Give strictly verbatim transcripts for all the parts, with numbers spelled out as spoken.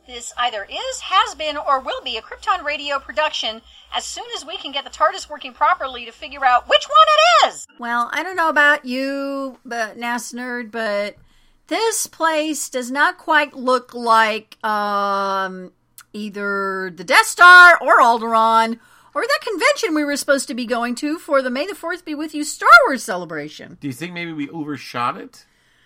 This either is, has been, or will be a Krypton Radio production as soon as we can get the TARDIS working properly to figure out which one it is. Well, I don't know about you, but NASA Nerd, but this place does not quite look like um, either the Death Star or Alderaan or that convention we were supposed to be going to for the May the fourth Be With You Star Wars celebration. Do you think maybe we overshot it?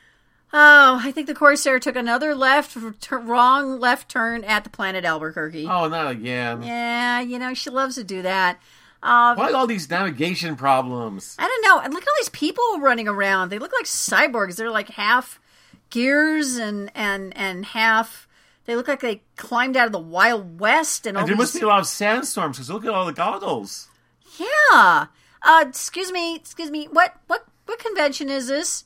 Oh, I think the Corsair took another left, t- wrong left turn at the planet Albuquerque. Oh, not again. Yeah, you know, she loves to do that. Uh, Why all these navigation problems? I don't know. And look at all these people running around. They look like cyborgs. They're like half gears and, and, and half... They look like they climbed out of the Wild West. And, all and there these... must be a lot of sandstorms, because look at all the goggles. Yeah. Uh, excuse me, excuse me. What, what, what convention is this?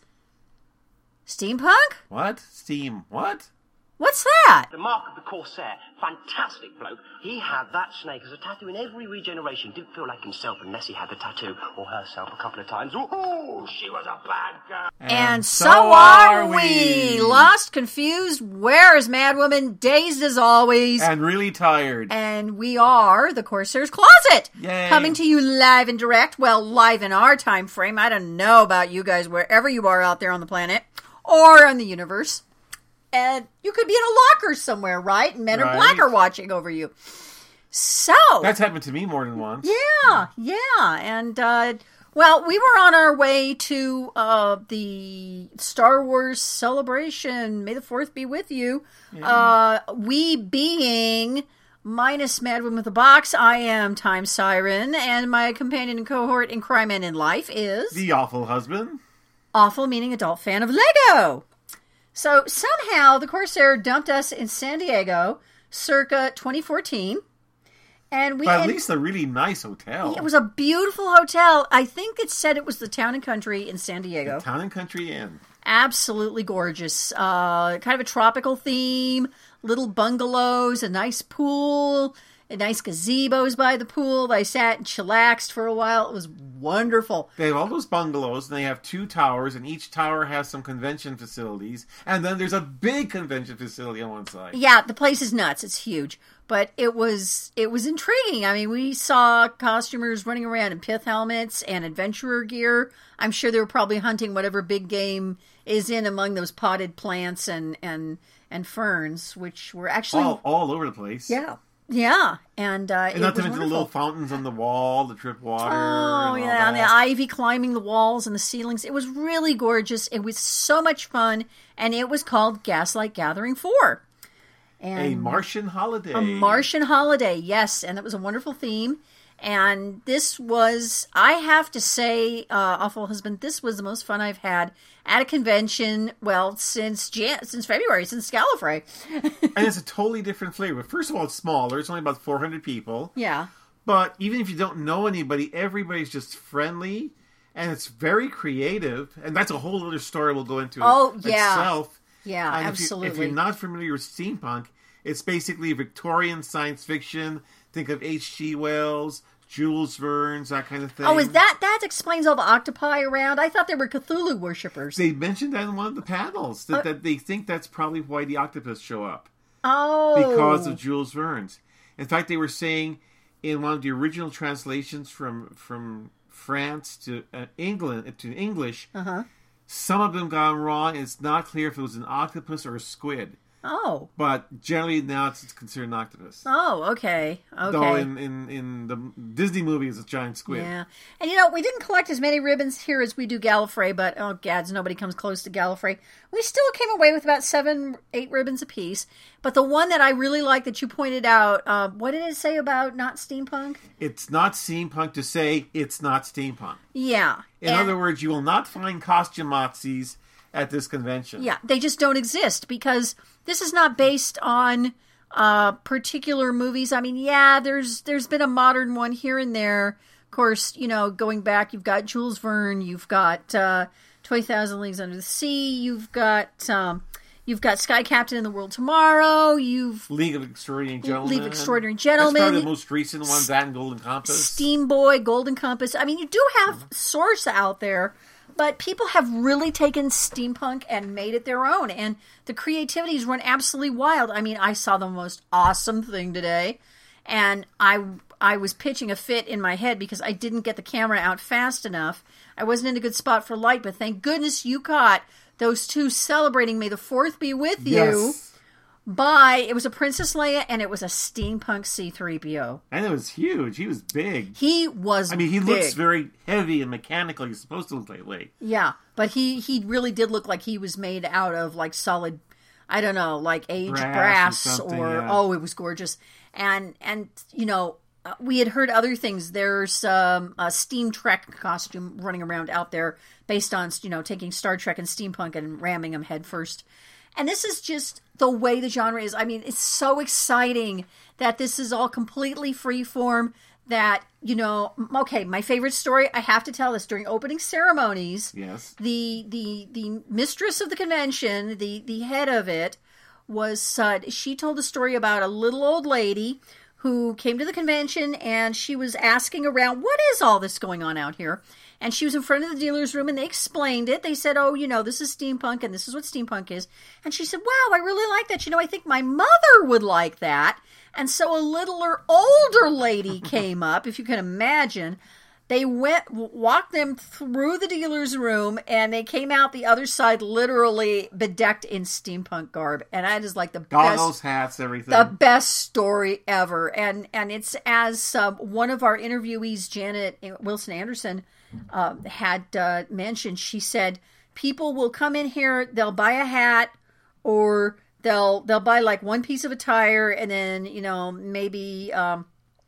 Steampunk? What? Steam. What? What's that? The Mark of the Corsair, fantastic bloke. He had that snake as a tattoo in every regeneration. Didn't feel like himself unless he had the tattoo, or herself a couple of times. Oh, she was a bad girl. And, and so, so are we. we. Lost, confused, where is Madwoman, dazed as always. And really tired. And we are the Corsair's Closet. Yay. Coming to you live and direct. Well, live in our time frame. I don't know about you guys, wherever you are out there on the planet. Or in the universe. And you could be in a locker somewhere, right? And Men in Black are watching over you. So. That's happened to me more than once. Yeah, yeah. And, uh, well, we were on our way to uh, the Star Wars celebration. May the fourth be with you. Yeah. Uh, we being minus Madwoman with a Box. I am Time Siren. And my companion and cohort in Crime and in Life is... The Awful Husband. Awful meaning adult fan of Lego. So somehow the Corsair dumped us in San Diego circa twenty fourteen. And we but at and, least a really nice hotel. It was a beautiful hotel. I think it said it was the Town and Country in San Diego. The Town and Country Inn. Absolutely gorgeous. Uh, kind of a tropical theme. Little bungalows, a nice pool, a nice gazebos by the pool. I sat and chillaxed for a while. It was wonderful. They have all those bungalows, and they have two towers, and each tower has some convention facilities. And then there's a big convention facility on one side. Yeah, the place is nuts. It's huge. But it was it was intriguing. I mean, we saw costumers running around in pith helmets and adventurer gear. I'm sure they were probably hunting whatever big game is in among those potted plants and, and, and ferns, which were actually... All, all over the place. Yeah. Yeah, and uh, and not to mention the little fountains on the wall, the drip water. Oh, and yeah, and the ivy climbing the walls and the ceilings. It was really gorgeous. It was so much fun, and it was called Gaslight Gathering four. And a Martian holiday. A Martian holiday, yes, and it was a wonderful theme. And this was, I have to say, uh, Awful Husband, this was the most fun I've had at a convention, well, since Jan- since February, since Gallifrey. And it's a totally different flavor. First of all, it's smaller. It's only about four hundred people. Yeah. But even if you don't know anybody, everybody's just friendly. And it's very creative. And that's a whole other story we'll go into oh, yeah. itself. Yeah, and absolutely. If, you, if you're not familiar with steampunk, it's basically Victorian science fiction. Think of H G Wells, Jules Verne's, that kind of thing. Oh, is that that explains all the octopi around? I thought they were Cthulhu worshippers. They mentioned that in one of the panels, that, uh, that they think that's probably why the octopus show up. Oh. Because of Jules Verne's. In fact, they were saying in one of the original translations from from France to uh, England to English, uh-huh. some of them got wrong, and it's not clear if it was an octopus or a squid. Oh. But generally now it's considered an octopus. Oh, okay. Okay. Though in, in, in the Disney movie it's a giant squid. Yeah. And you know, we didn't collect as many ribbons here as we do Gallifrey, but oh gads, nobody comes close to Gallifrey. We still came away with about seven, eight ribbons apiece. But the one that I really like that you pointed out, uh, what did it say about not steampunk? It's not steampunk to say it's not steampunk. Yeah. In and- other words, you will not find costume Nazis at this convention. Yeah, they just don't exist because this is not based on uh, particular movies. I mean, yeah, there's there's been a modern one here and there. Of course, you know, going back, you've got Jules Verne, you've got uh, twenty thousand Leagues Under the Sea, you've got um, you've got Sky Captain in the World Tomorrow, you've League of Extraordinary Gentlemen. League of Extraordinary Gentlemen. That's probably the most recent one, that and Golden Compass. Steam Boy, Golden Compass. I mean, you do have source out there. but people have really taken steampunk and made it their own, and the creativity's run absolutely wild. I mean, I saw the most awesome thing today, and I I was pitching a fit in my head because I didn't get the camera out fast enough. I wasn't in a good spot for light, but thank goodness you caught those two celebrating May the Fourth be with you. Yes. By, it was a Princess Leia, and it was a steampunk C three P O. And it was huge. He was big. He was I mean, he big. looks very heavy and mechanical. He's supposed to look like Leia. Yeah, but he, he really did look like he was made out of, like, solid, I don't know, like aged Brass or brass, something, or, yeah. oh, it was gorgeous. And, and you know, uh, we had heard other things. There's um, a Steam Trek costume running around out there based on, you know, taking Star Trek and steampunk and ramming them head first. And this is just the way the genre is. I mean, it's so exciting that this is all completely freeform. That, you know, okay, my favorite story, I have to tell this, during opening ceremonies, Yes. the the the mistress of the convention, the, the head of it, was, uh, she told a story about a little old lady who came to the convention, and she was asking around, what is all this going on out here? And she was in front of the dealer's room, and they explained it. They said, oh, you know, this is steampunk, and this is what steampunk is. And she said, wow, I really like that. You know, I think my mother would like that. And so a littler, older lady came up, if you can imagine. They went, walked them through the dealer's room, and they came out the other side literally bedecked in steampunk garb. And that is like the Goggles, best, hats, everything. the best story ever. And and it's as uh, one of our interviewees, Janet Wilson Anderson, uh, had uh, mentioned. She said, people will come in here, they'll buy a hat, or they'll they'll buy like one piece of attire, and then, you know, maybe um,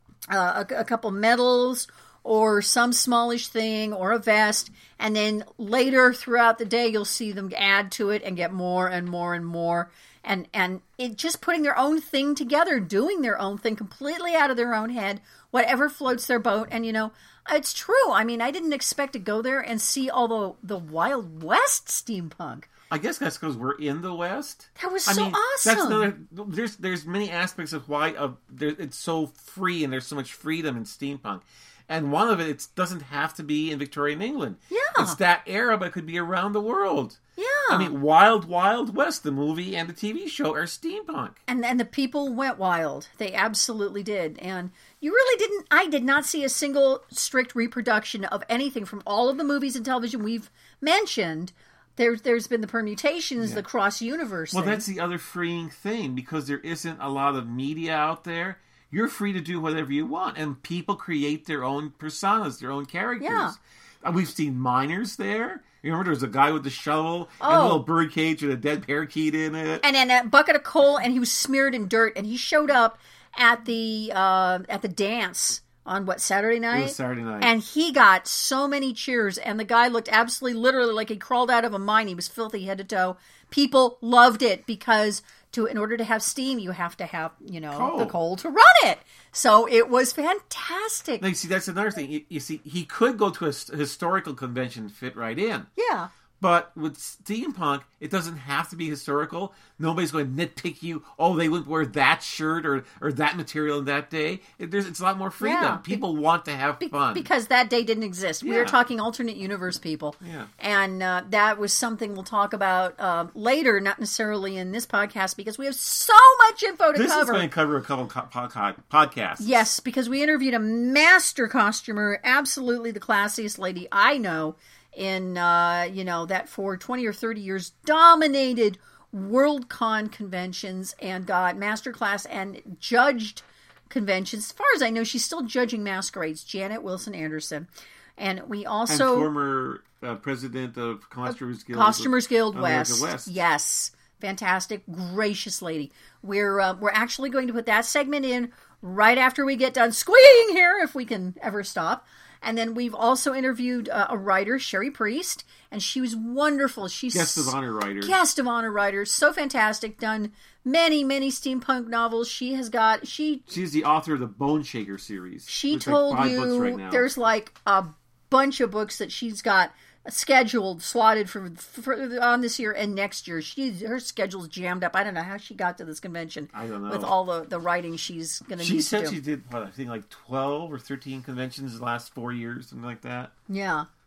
uh, a, a couple medals, or some smallish thing, or a vest, and then later throughout the day you'll see them add to it and get more and more and more, and and it just putting their own thing together, doing their own thing completely out of their own head, whatever floats their boat. And you know, it's true. I mean, I didn't expect to go there and see all the the Wild West steampunk. I guess that's because we're in the West. That was I so mean, awesome. That's another. There's there's many aspects of why uh, there, it's so free, and there's so much freedom in steampunk. And one of it, it doesn't have to be in Victorian England. Yeah. It's that era, but it could be around the world. Yeah. I mean, Wild Wild West, the movie and the T V show, are steampunk. And and the people went wild. They absolutely did. And you really didn't, I did not see a single strict reproduction of anything from all of the movies and television we've mentioned. There's there's been the permutations, Yeah. the cross-universe Well, thing. that's the other freeing thing, because there isn't a lot of media out there. You're free to do whatever you want, and people create their own personas, their own characters. Yeah. Uh, We've seen miners there. You remember there was a guy with the shovel and Oh. a little bird cage with a dead parakeet in it. And then a bucket of coal, and he was smeared in dirt, and he showed up at the uh, at the dance on what, Saturday night? It was Saturday night. And he got so many cheers, and the guy looked absolutely, literally like he crawled out of a mine. He was filthy head to toe. People loved it because to in order to have steam, you have to have, you know, Coal. the coal to run it. So it was fantastic. Now, you see, that's another thing. You, you see, he could go to a his- historical convention and fit right in. Yeah. But with steampunk, it doesn't have to be historical. Nobody's going to nitpick you. Oh, they wouldn't wear that shirt or, or that material in that day. It, there's, it's a lot more freedom. Yeah. People want to have Be- fun. Because that day didn't exist. We Yeah. were talking alternate universe people. Yeah. And uh, that was something we'll talk about uh, later, not necessarily in this podcast, because we have so much info to this cover. is going to cover a couple co- podca- podcasts. Yes, because we interviewed a master costumer, absolutely the classiest lady I know, in, uh, you know, that for twenty or thirty years dominated Worldcon conventions and got masterclass and judged conventions. As far as I know, she's still judging masquerades, Janet Wilson Anderson. And we also... And former uh, president of Costumers Guild. Costumers Guild America West. West. Yes. Fantastic, gracious lady. We're uh, we're actually going to put that segment in right after we get done squeeing here, if we can ever stop. And then we've also interviewed uh, a writer, Sherry Priest, and she was wonderful. She's Guest of honor writer. Guest of honor writer, so fantastic. Done many many steampunk novels. She has got she She's the author of the Bone Shaker series. she There's told like five books you right now. there's like a bunch of books that she's got scheduled, slotted for, for on this year and next year. She her schedule's jammed up. I don't know how she got to this convention. I don't know. With all the, the writing she's going to She need said to do. she did, what, I think like twelve or thirteen conventions the last four years, something like that. Yeah.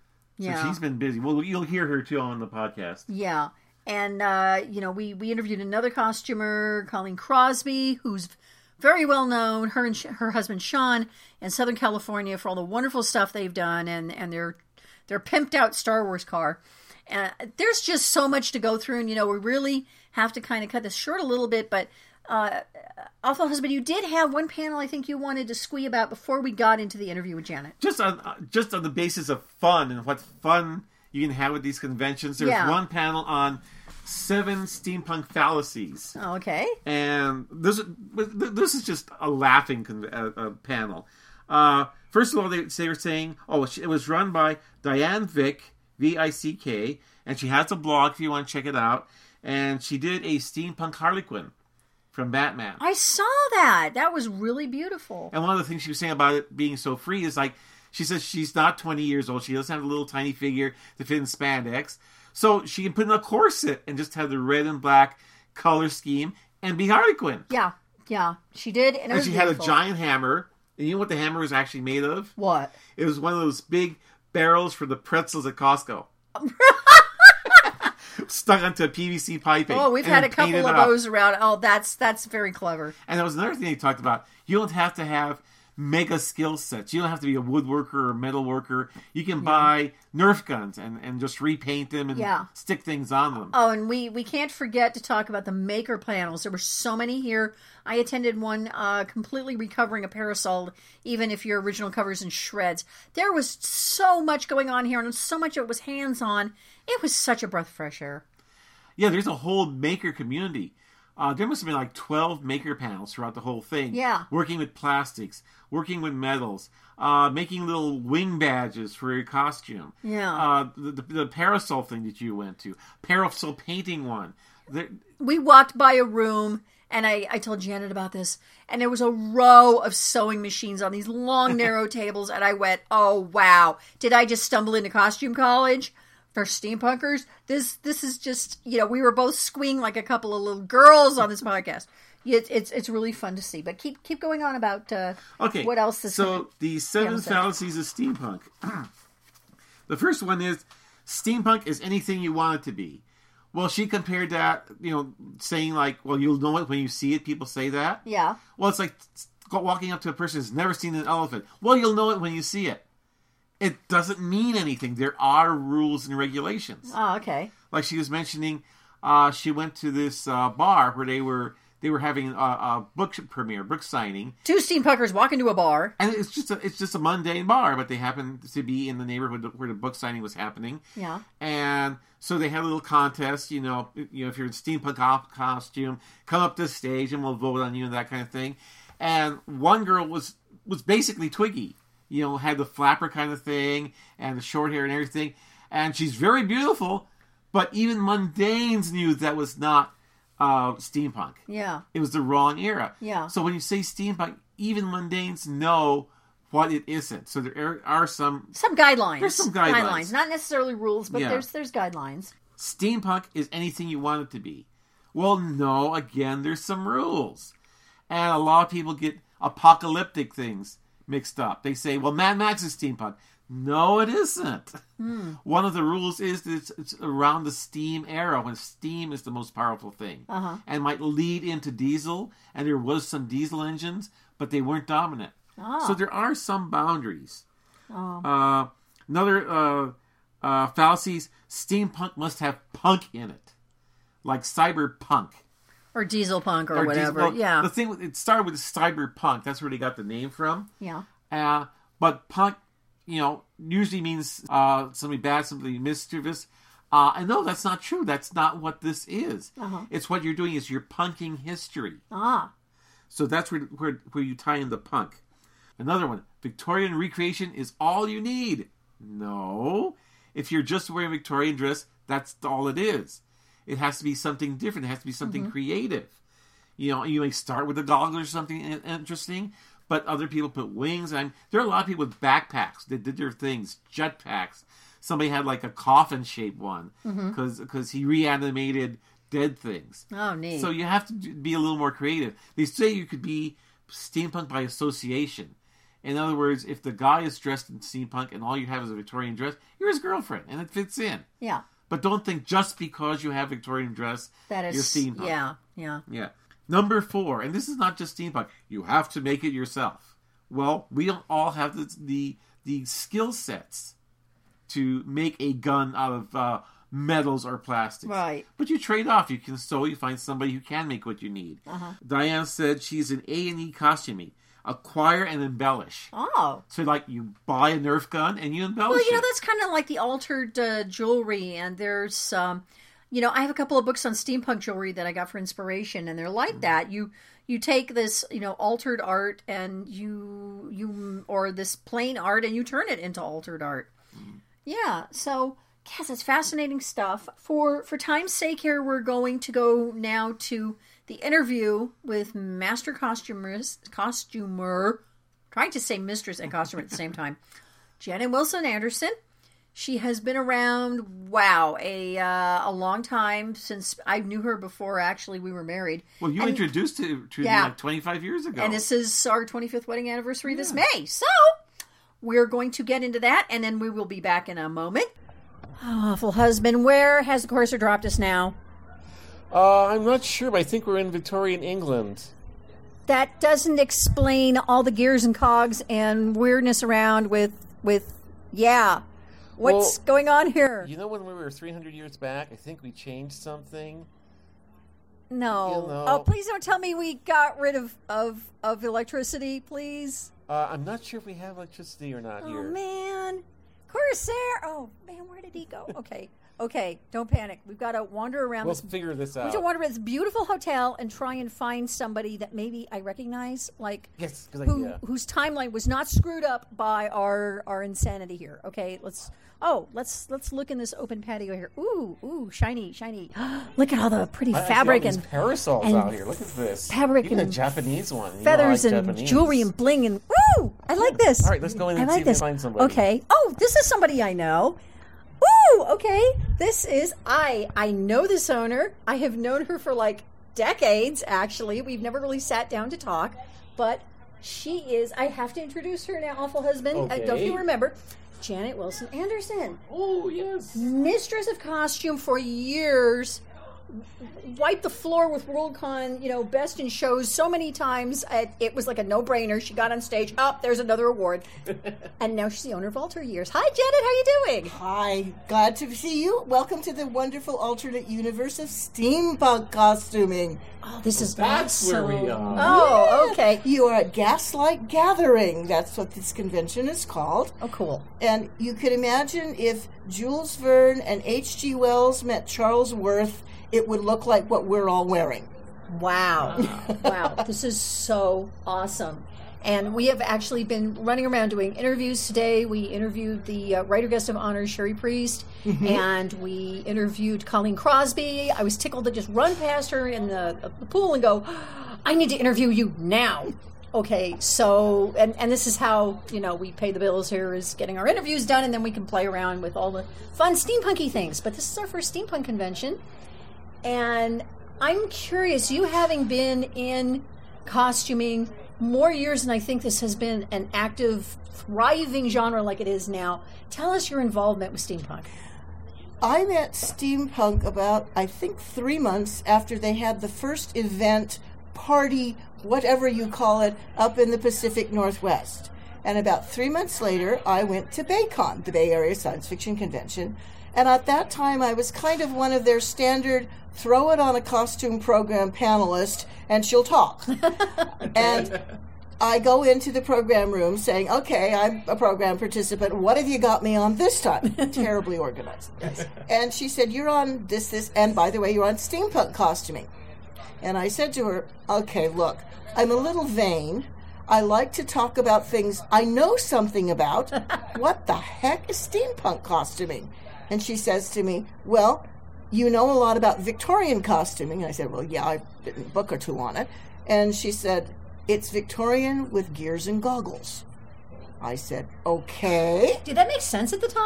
So Yeah. she's been busy. Well, you'll hear her too on the podcast. Yeah. And, uh, you know, we, we interviewed another costumer, Colleen Crosby, who's very well known, her and sh- her husband Sean, in Southern California for all the wonderful stuff they've done and, and their, their pimped out Star Wars car. And there's just so much to go through. And, you know, we really have to kind of cut this short a little bit. But, uh, Awful Husband, you did have one panel I think you wanted to squee about before we got into the interview with Janet. Just on uh, just on the basis of fun and what fun you can have with these conventions. There's Yeah. one panel on seven steampunk fallacies. Oh, okay. And this this is just a laughing con- uh, uh, panel. Uh, first of all, they, they were saying, oh, it was run by Diane Vick, V I C K, and she has a blog if you want to check it out. And she did a steampunk Harley Quinn from Batman. I saw that. That was really beautiful. And one of the things she was saying about it being so free is like, she says she's not twenty years old. She doesn't have a little tiny figure to fit in spandex. So she can put in a corset and just have the red and black color scheme and be Harley Quinn. Yeah, yeah, she did. And, it And was she beautiful. had a giant hammer. And you know what the hammer was actually made of? What? It was one of those big barrels for the pretzels at Costco. Stuck onto a P V C piping. Oh, we've and had a then couple painted of up. those around. Oh, that's that's very clever. And that was another thing they talked about. You don't have to have mega skill sets. You don't have to be a woodworker or a metal worker. You can buy Nerf guns and, and just repaint them and Yeah. stick things on them. Oh, and we, we can't forget to talk about the maker panels. There were so many here. I attended one uh, completely recovering a parasol, even if your original cover's in shreds. There was so much going on here, and so much of it was hands-on. It was such a breath of fresh air. Yeah, there's a whole maker community. Uh, there must have been like twelve maker panels throughout the whole thing. Yeah. Working with plastics, working with metals, uh, making little wing badges for your costume. Yeah. Uh, the, the, the parasol thing that you went to. Parasol painting one. There, We walked by a room, and I, I told Janet about this, and there was a row of sewing machines on these long, narrow tables, and I went, oh, wow. Did I just stumble into costume college? For steampunkers, this this is just, you know, we were both squeeing like a couple of little girls on this podcast. It's it's, it's really fun to see. But keep keep going on about uh, okay. what else this So the seven episode. fallacies of steampunk. The first one is steampunk is anything you want it to be. Well, she compared that, you know, saying like, well, you'll know it when you see it. People say that. Yeah. Well, it's like walking up to a person who's never seen an elephant. Well, you'll know it when you see it. It doesn't mean anything. There are rules and regulations. Oh, okay. Like she was mentioning, uh, she went to this uh, bar where they were they were having a, a book premiere, book signing, Two steampunkers walk into a bar. and it's just a it's just a mundane bar, but they happened to be in the neighborhood where the book signing was happening. Yeah. And so they had a little contest. You know, you know, if you're in steampunk op- costume, come up this stage and we'll vote on you and that kind of thing. And one girl was was basically Twiggy. You know, had the flapper kind of thing and the short hair and everything. And she's very beautiful, but even mundanes knew that was not uh, steampunk. Yeah. It was the wrong era. Yeah. So when you say steampunk, even mundanes know what it isn't. So there are some... Some guidelines. There's some guidelines. Not necessarily rules, but Yeah. there's there's guidelines. Steampunk is anything you want it to be. Well, no, again, there's some rules. And a lot of people get apocalyptic things mixed up. They say, well, Mad Max is steampunk. No, it isn't. Hmm. One of the rules is that it's, it's around the steam era, when steam is the most powerful thing. Uh-huh. And might lead into diesel, and there was some diesel engines, but they weren't dominant. Oh. So there are some boundaries. Oh. Uh, another uh, uh, fallacies, steampunk must have punk in it. Like cyberpunk. Or diesel punk or, Or whatever. diesel- well, yeah. The thing, it started with cyberpunk. That's where they got the name from. Yeah. Uh, but punk, you know, usually means uh, somebody bad, somebody mischievous. Uh, and no, that's not true. That's not what this is. Uh-huh. It's what you're doing is you're punking history. Ah. So that's where, where where you tie in the punk. Another one, Victorian recreation is all you need. No. If you're just wearing a Victorian dress, that's all it is. It has to be something different. It has to be something Mm-hmm. creative. You know, you may start with the goggles or something in- interesting, but other people put wings. And there are a lot of people with backpacks that did their things, jetpacks. Somebody had like a coffin-shaped one because because he reanimated dead things. Oh, neat. So you have to be a little more creative. They say you could be steampunk by association. In other words, if the guy is dressed in steampunk and all you have is a Victorian dress, you're his girlfriend, and it fits in. Yeah. But don't think just because you have Victorian dress, That is, you're steampunk. Yeah, yeah. Yeah. Number four, and this is not just steampunk. You have to make it yourself. Well, we don't all have the the, the skill sets to make a gun out of uh, metals or plastics. Right. But you trade off. You can sew. You find somebody who can make what you need. Uh-huh. Diane said she's an A and E costuming. Acquire and embellish. Oh. So, like, you buy a Nerf gun and you embellish Well, you know, it. that's kind of like the altered uh, jewelry. And there's, um, you know, I have a couple of books on steampunk jewelry that I got for inspiration. And they're like that. You you take this, you know, altered art and you, you or this plain art and you turn it into altered art. Mm. Yeah. So, yes, it's fascinating stuff. For, for time's sake here, we're going to go now to the interview with master costumers, costumer, trying to say mistress and costumer at the same time, Janet Wilson Anderson. She has been around, wow, a uh, a long time since I knew her before. Actually, we were married. Well, you and, introduced it to yeah. me like twenty-five years ago. And this is our twenty-fifth wedding anniversary yeah. this May. So we're going to get into that, and then we will be back in a moment. Oh, awful husband, where has the courser dropped us now? Uh, I'm not sure, but I think we're in Victorian England. That doesn't explain all the gears and cogs and weirdness around with, with yeah. What's Well, going on here? You know when we were three hundred years back, I think we changed something? No. You know- Oh, please don't tell me we got rid of, of, of electricity, please. Uh, I'm not sure if we have electricity or not Oh, here. man. Corsair. Oh, man, where did he go? Okay. Okay, don't panic. We've got to wander around We'll this. figure this We out. have to wander around this beautiful hotel and try and find somebody that maybe I recognize, like Yes, because who, yeah. whose timeline was not screwed up by our our insanity here. Okay, let's. Oh, let's let's look in this open patio here. Ooh, ooh, shiny, shiny. Look at all the pretty I actually fabric got these and parasols and out here. Look at this. fabric Even and a Japanese one. You know, feathers I like and Japanese. jewelry and bling and ooh, I like this. All right, let's go in I and like see if we this. find somebody. Okay. Oh, this is somebody I know. Ooh, okay. This is I. I know this owner. I have known her for like decades. Actually, we've never really sat down to talk, but she is. I have to introduce her now. Awful husband. Okay. Uh, don't you remember? Janet Wilson Anderson, Oh, yes. mistress of costume for years. Wiped the floor with Worldcon, you know, best in shows so many times. It, it was like a no-brainer. She got on stage. Oh, there's another award. And now she's the owner of Alter Years. Hi, Janet. How you doing? Hi, glad to see you. Welcome to the wonderful alternate universe of steampunk costuming. Oh, this is That's where we awesome. are. Oh, okay. You are at Gaslight Gathering. That's what this convention is called. Oh, cool. And you could imagine if Jules Verne and H G Wells met Charles Worth, it would look like what we're all wearing. Wow. Wow. This is so awesome. And we have actually been running around doing interviews today. We interviewed the uh, writer guest of honor, Sherry Priest, mm-hmm. and we interviewed Colleen Crosby. I was tickled to just run past her in the, the pool and go, I need to interview you now. Okay, so, and, and this is how, you know, we pay the bills here, is getting our interviews done, and then we can play around with all the fun steampunky things. But this is our first steampunk convention. And I'm curious, you having been in costuming more years than I think this has been an active, thriving genre like it is now, tell us your involvement with steampunk. I met steampunk about, I think, three months after they had the first event, party, whatever you call it, up in the Pacific Northwest. And about three months later, I went to BayCon, the Bay Area Science Fiction Convention. And at that time, I was kind of one of their standard throw it on a costume program panelist, and she'll talk. And I go into the program room saying, okay, I'm a program participant. What have you got me on this time? Terribly organized. Yes. And she said, you're on this, this, and by the way, you're on steampunk costuming. And I said to her, okay, look, I'm a little vain. I like to talk about things I know something about. What the heck is steampunk costuming? And she says to me, well, you know a lot about Victorian costuming. And I said, well, yeah, I've written a book or two on it. And she said, it's Victorian with gears and goggles. I said, okay. Did that make sense at the time?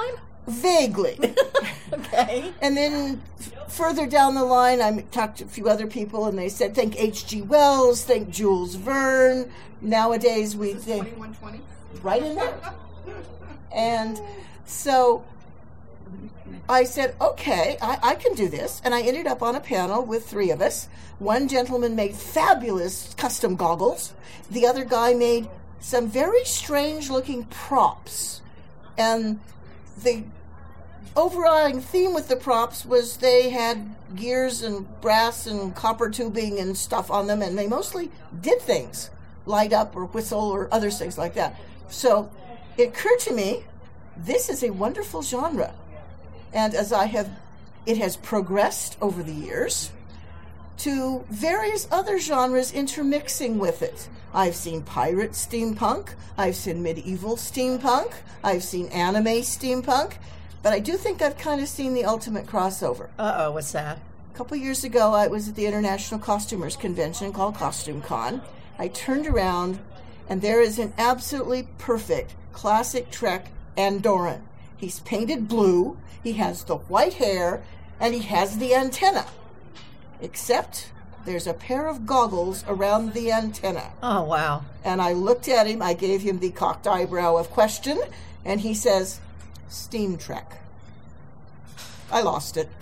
Vaguely. Okay. And then f- further down the line, I talked to a few other people, and they said, think H G Wells, think Jules Verne. Nowadays, we think... twenty-one twenty? Right in there. And so I said, okay, I, I can do this. And I ended up on a panel with three of us. One gentleman made fabulous custom goggles. The other guy made some very strange-looking props. And the overriding theme with the props was they had gears and brass and copper tubing and stuff on them, and they mostly did things, light up or whistle or other things like that. So it occurred to me, this is a wonderful genre. And as I have, it has progressed over the years to various other genres intermixing with it. I've seen pirate steampunk, I've seen medieval steampunk, I've seen anime steampunk, but I do think I've kind of seen the ultimate crossover. Uh-oh, what's that? A couple years ago, I was at the International Costumers Convention called Costume Con. I turned around, and there is an absolutely perfect classic Trek Andorran. He's painted blue, he has the white hair, and he has the antenna. Except there's a pair of goggles around the antenna. Oh, wow. And I looked at him, I gave him the cocked eyebrow of question, and he says, Steam Trek. I lost it.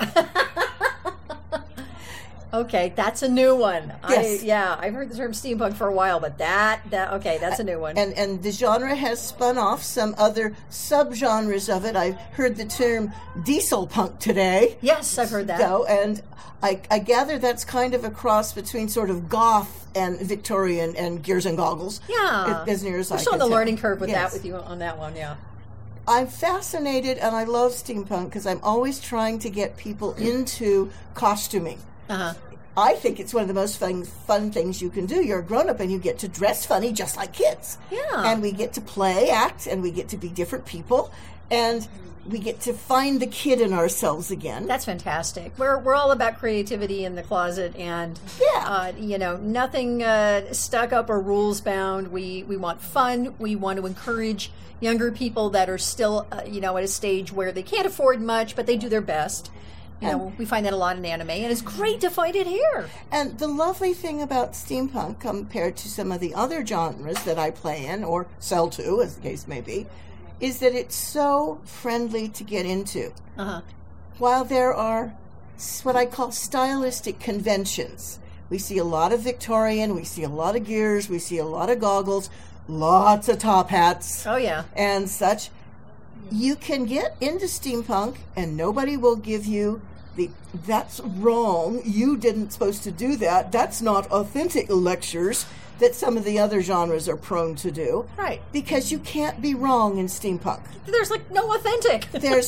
Okay, that's a new one. Yes. I, yeah, I've heard the term steampunk for a while, but that, that okay, that's a new one. And and the genre has spun off some other subgenres of it. I've heard the term diesel punk today. Yes, I've heard that. So, and I, I gather that's kind of a cross between sort of goth and Victorian and gears and goggles. Yeah. As near as We're I still can on the tell. learning curve with Yes. that with you on that one, yeah. I'm fascinated and I love steampunk because I'm always trying to get people into costuming. Uh-huh. I think it's one of the most fun, fun things you can do. You're a grown-up and you get to dress funny just like kids. Yeah. And we get to play, act, and we get to be different people. And we get to find the kid in ourselves again. That's fantastic. We're we're all about creativity in the closet, and Yeah. uh, you know, nothing uh, stuck up or rules bound. We we want fun. We want to encourage younger people that are still uh, you know at a stage where they can't afford much, but they do their best. You know, we find that a lot in anime, and it's great to find it here. And the lovely thing about steampunk compared to some of the other genres that I play in, or sell to, as the case may be, is that it's so friendly to get into. Uh-huh. While there are what I call stylistic conventions, we see a lot of Victorian, we see a lot of gears, we see a lot of goggles, lots of top hats, Oh yeah. and such. You can get into steampunk, and nobody will give you the, that's wrong, you didn't supposed to do that, that's not authentic lectures that some of the other genres are prone to do. Right. Because you can't be wrong in steampunk. There's like no authentic. There's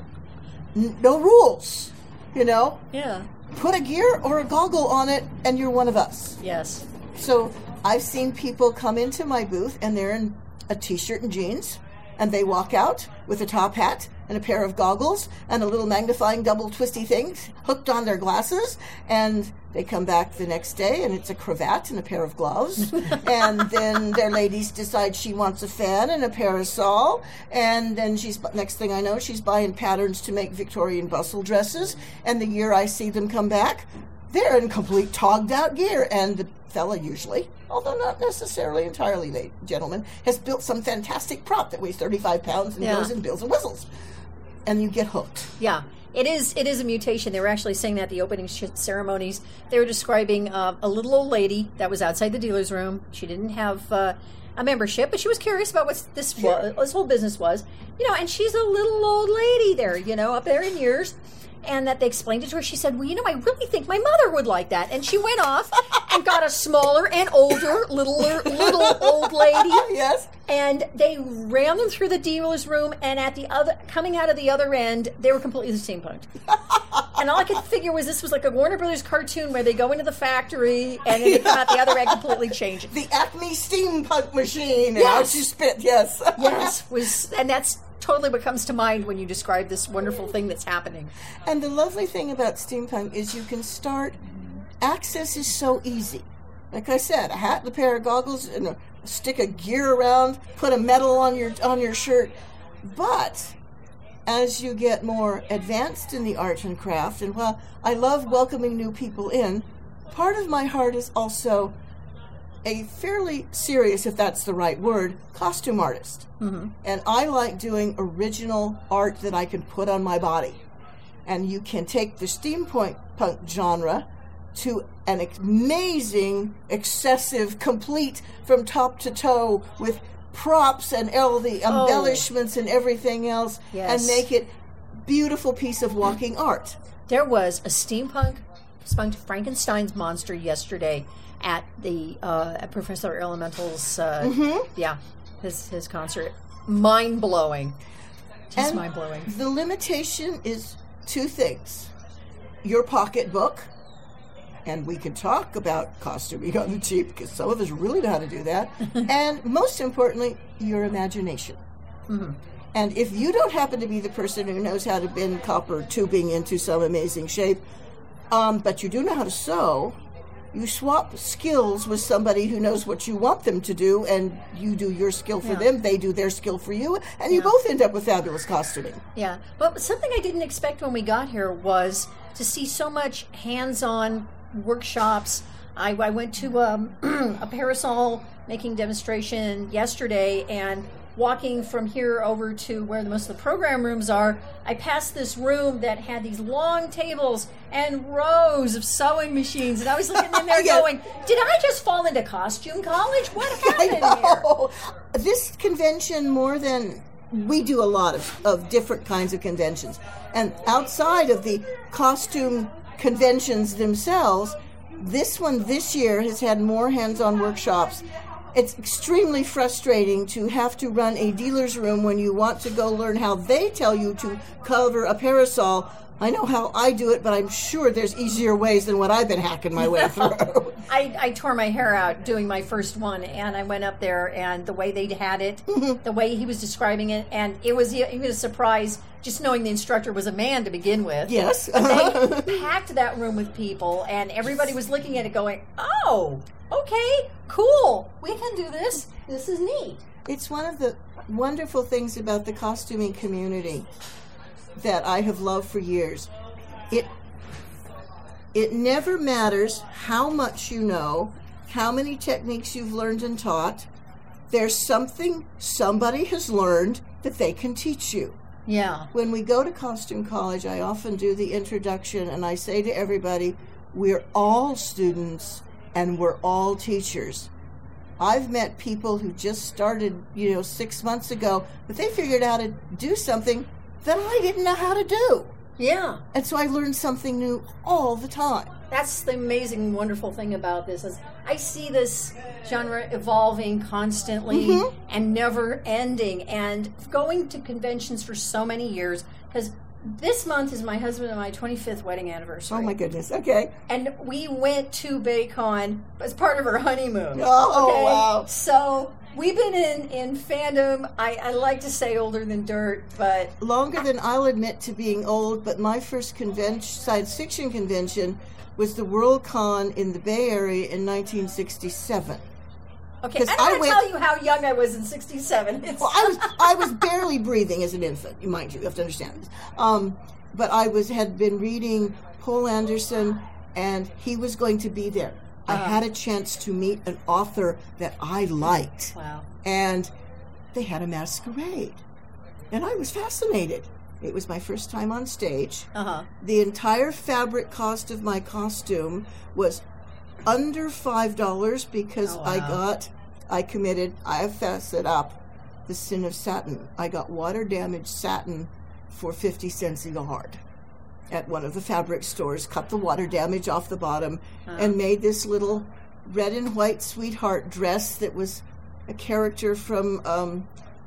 n- no rules, you know? Yeah. Put a gear or a goggle on it, and you're one of us. Yes. So I've seen people come into my booth, and they're in a t-shirt and jeans, and they walk out with a top hat and a pair of goggles and a little magnifying double twisty thing hooked on their glasses, and they come back the next day and it's a cravat and a pair of gloves, and then their ladies decide she wants a fan and a parasol, and then she's, next thing I know, she's buying patterns to make Victorian bustle dresses, and the year I see them come back, they're in complete togged out gear, and the fella usually, although not necessarily entirely late gentleman, has built some fantastic prop that weighs thirty-five pounds and Yeah. goes in bills and whistles. And you get hooked. Yeah, it is. It is a mutation. They were actually saying that at the opening sh- ceremonies. They were describing uh, a little old lady that was outside the dealer's room. She didn't have uh, a membership, but she was curious about what this was, this whole business was. You know, and she's a little old lady there. You know, up there in years. And that they explained it to her. She said, well, you know, I really think my mother would like that. And she went off and got a smaller and older, littler, little old lady. Yes. And they ran them through the dealer's room, and at the other, coming out of the other end, they were completely steampunked. And all I could figure was this was like a Warner Brothers cartoon where they go into the factory and then they come out the other end completely changed. The Acme steampunk machine. And Yes. out you spit, yes. Yes, was and that's totally what comes to mind when you describe this wonderful thing that's happening. And the lovely thing about steampunk is you can start, access is so easy. Like I said, a hat and a pair of goggles and a stick of gear around, put a medal on your on your shirt. But as you get more advanced in the art and craft, and while I love welcoming new people in, part of my heart is also a fairly serious, if that's the right word, costume artist. Mm-hmm. And I like doing original art that I can put on my body. And you can take the steampunk punk genre to an amazing, excessive, complete from top to toe with props and all the embellishments oh. and everything else, yes. and make it beautiful piece of walking art. There was a steampunk spunk Frankenstein's monster yesterday at the uh, at Professor Elemental's uh, mm-hmm. yeah his his concert. Mind blowing, just mind blowing. The limitation is two things: your pocketbook. And we can talk about costuming on the cheap, because some of us really know how to do that. And most importantly, your imagination. Mm-hmm. And if you don't happen to be the person who knows how to bend copper tubing into some amazing shape, um, but you do know how to sew, you swap skills with somebody who knows what you want them to do, and you do your skill for yeah. them, they do their skill for you, and you yeah. both end up with fabulous costuming. Yeah. But something I didn't expect when we got here was to see so much hands-on workshops. I, I went to um, a parasol making demonstration yesterday, and walking from here over to where the most of the program rooms are, I passed this room that had these long tables and rows of sewing machines, and I was looking in there yes. going, did I just fall into costume college? What happened I know. Here? This convention, more than we do a lot of, of different kinds of conventions, and outside of the costume conventions themselves, this one this year has had more hands-on workshops. It's extremely frustrating to have to run a dealer's room when you want to go learn how they tell you to cover a parasol. I know how I do it, but I'm sure there's easier ways than what I've been hacking my way through. I, I tore my hair out doing my first one, and I went up there, and the way they had it, mm-hmm. the way he was describing it, and it was, it was a surprise just knowing the instructor was a man to begin with. Yes. They packed that room with people, and everybody was looking at it going, oh, okay, cool, we can do this. This is neat. It's one of the wonderful things about the costuming community that I have loved for years. It it never matters how much you know, how many techniques you've learned and taught. There's something somebody has learned that they can teach you. Yeah. When we go to costume college, I often do the introduction, and I say to everybody, we're all students and we're all teachers. I've met people who just started, you know, six months ago, but they figured out how to do something that I didn't know how to do. Yeah. And so I learned something new all the time. That's the amazing, wonderful thing about this is I see this genre evolving constantly mm-hmm. and never ending, and going to conventions for so many years, because this month is my husband and my twenty-fifth wedding anniversary. Oh my goodness, okay. And we went to BayCon as part of our honeymoon. Oh, okay? wow. So we've been in, in fandom, I, I like to say older than dirt, but... Longer than I'll admit to being old, but my first convention, science fiction convention was the Worldcon in the Bay Area in nineteen sixty-seven. Okay, I don't want to tell you how young I was in sixty-seven. It's well, I was I was barely breathing as an infant, mind you. You have to understand this. Um, but I was had been reading Poul Anderson, and he was going to be there. Uh, I had a chance to meet an author that I liked. Wow. And they had a masquerade. And I was fascinated. It was my first time on stage. Uh-huh. The entire fabric cost of my costume was under five dollars because oh, wow. I got, I committed, I have fessed it up, the sin of satin. I got water-damaged satin for fifty cents a yard at one of the fabric stores, cut the water damage off the bottom, uh-huh. and made this little red and white sweetheart dress that was a character from um,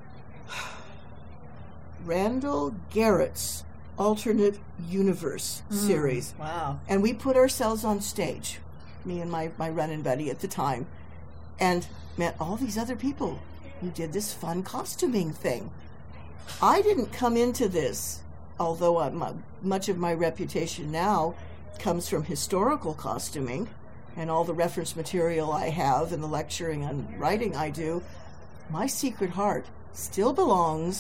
Randall Garrett's Alternate Universe mm, series. Wow. And we put ourselves on stage, me and my, my running buddy at the time, and met all these other people who did this fun costuming thing. I didn't come into this, although I'm, much of my reputation now comes from historical costuming and all the reference material I have and the lecturing and writing I do. My secret heart still belongs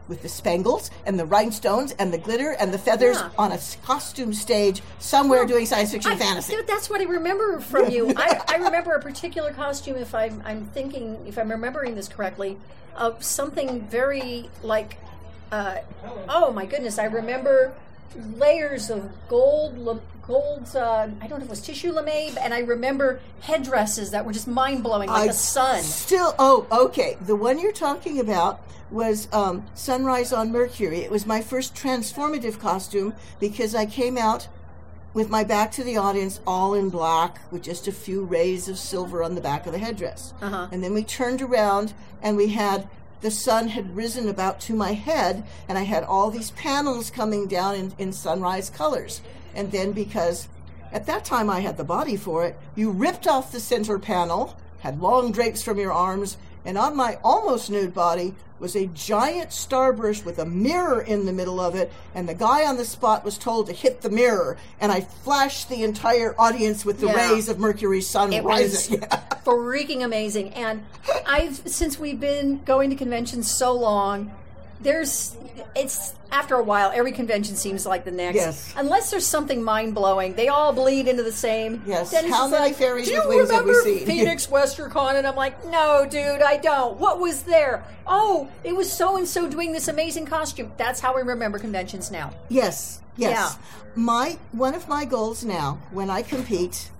with the spangles and the rhinestones and the glitter and the feathers Yeah. on a s- costume stage somewhere doing science fiction I, fantasy. dude, that's what I remember from you. I, I remember a particular costume, if I'm, I'm thinking, if I'm remembering this correctly, of something very like, uh, oh my goodness, I remember layers of gold, la- gold, uh, I don't know if it was tissue lame, and I remember headdresses that were just mind-blowing, like I the sun. Still, oh, okay. The one you're talking about was um, Sunrise on Mercury. It was my first transformative costume because I came out with my back to the audience, all in black, with just a few rays of silver on the back of the headdress. Uh-huh. And then we turned around, and we had the sun had risen about to my head, and I had all these panels coming down in, in sunrise colors. And then because at that time I had the body for it, you ripped off the center panel, had long drapes from your arms, and on my almost nude body was a giant starburst with a mirror in the middle of it, and the guy on the spot was told to hit the mirror, and I flashed the entire audience with the Yeah. rays of Mercury's sun It was rising. freaking amazing. And I've, since we've been going to conventions so long, there's, it's, after a while, every convention seems like the next. Yes. Unless there's something mind-blowing. They all bleed into the same. Yes. Then it's How just many like, fairies do with you wings have we remember seen? Phoenix WesterCon? And I'm like, no, dude, I don't. What was there? Oh, it was so-and-so doing this amazing costume. That's how we remember conventions now. Yes, yes. Yeah. My one of my goals now, when I compete,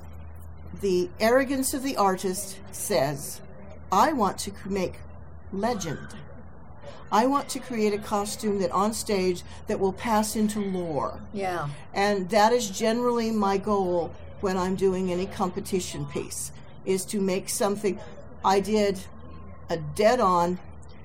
the arrogance of the artist says, I want to cr- make legend. I want to create a costume that on stage that will pass into lore. Yeah. And that is generally my goal when I'm doing any competition piece, is to make something. I did a dead-on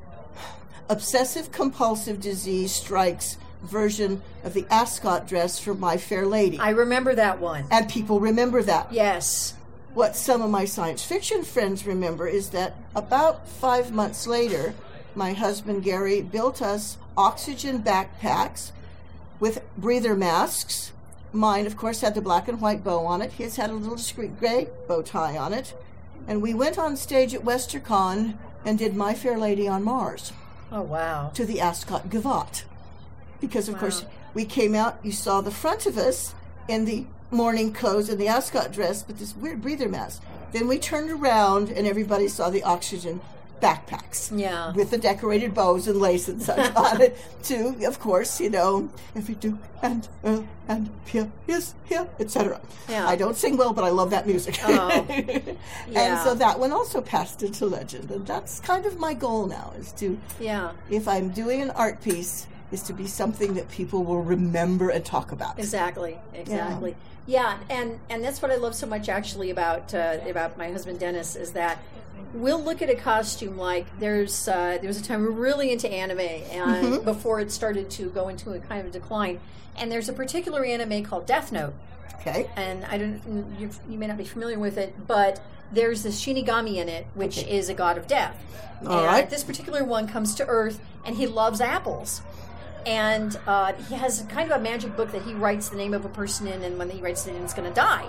obsessive compulsive disease strikes version of the ascot dress from My Fair Lady. I remember that one. And people remember that. Yes. What some of my science fiction friends remember is that about five months later, my husband Gary built us oxygen backpacks with breather masks. Mine, of course, had the black and white bow on it. His had a little discreet gray bow tie on it. And we went on stage at WesterCon and did My Fair Lady on Mars Oh, wow. to the Ascot Gavotte. Because, of course, we came out, you saw the front of us in the morning clothes and the ascot dress, but this weird breather mask. Then we turned around and everybody saw the oxygen backpacks. Yeah. With the decorated bows and lace and such on it, too, of course, you know, every duke and earl and peer is here, et cetera. Yeah. I don't sing well, but I love that music. Oh. And Yeah. so that one also passed into legend. And that's kind of my goal now, is to, Yeah. if I'm doing an art piece, is to be something that people will remember and talk about. Exactly, exactly. Yeah, and and that's what I love so much actually about uh, about my husband Dennis, is that we'll look at a costume like there's uh, there was a time we were really into anime, and Mm-hmm. before it started to go into a kind of decline. And there's a particular anime called Death Note, Okay. and I don't you, you may not be familiar with it, but there's this Shinigami in it, which Okay. is a god of death. All and right. this particular one comes to Earth, and he loves apples. And uh, he has kind of a magic book that he writes the name of a person in, and when he writes it in, it's going to die.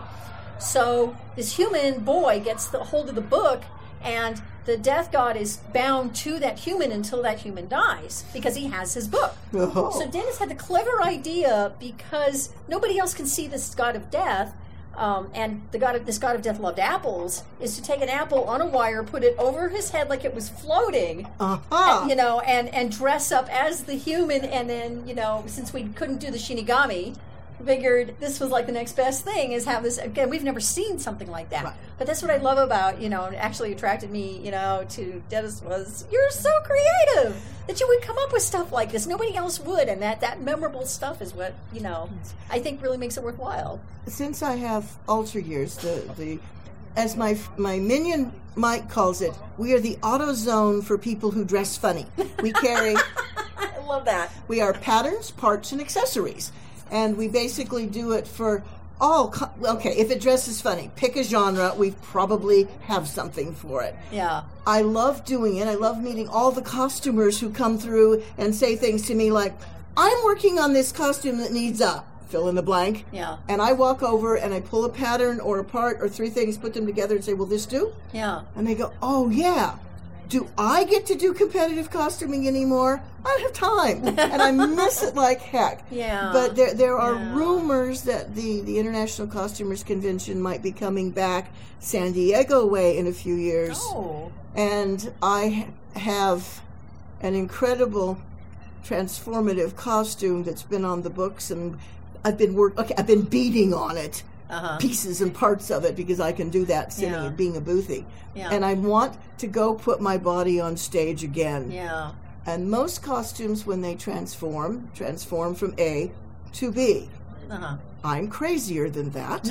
So this human boy gets the hold of the book, and the death god is bound to that human until that human dies, because he has his book. Oh. So Dennis had the clever idea, because nobody else can see this god of death, um, and the god of, this god of death loved apples, is to take an apple on a wire, put it over his head like it was floating, Uh-huh. you know, and, and dress up as the human, and then, you know, since we couldn't do the Shinigami, figured this was like the next best thing, is have this, again, we've never seen something like that. Right. But that's what I love about, you know, and actually attracted me, you know, to Dennis was, you're so creative that you would come up with stuff like this. Nobody else would, and that, that memorable stuff is what, you know, I think really makes it worthwhile. Since I have alter years, the, the as my my minion Mike calls it, we are the AutoZone for people who dress funny. We carry, I love that. we are patterns, parts, and accessories. And we basically do it for all, co- okay, if it dresses funny, pick a genre, we probably have something for it. Yeah. I love doing it. I love meeting all the costumers who come through and say things to me like, I'm working on this costume that needs a fill in the blank. Yeah. And I walk over and I pull a pattern or a part or three things, put them together and say, will this do? Yeah. And they go, oh, yeah. Do I get to do competitive costuming anymore? I don't have time, and I miss it like heck. Yeah. But there there are Yeah. rumors that the, the International Costumers Convention might be coming back San Diego way in a few years. Oh. And I have an incredible transformative costume that's been on the books, and I've been work. Okay, I've been beating on it. Uh-huh. Pieces and parts of it because I can do that sitting Yeah. and being a boothie. Yeah. And I want to go put my body on stage again. Yeah. And most costumes, when they transform, transform from A to B. Uh-huh. I'm crazier than that.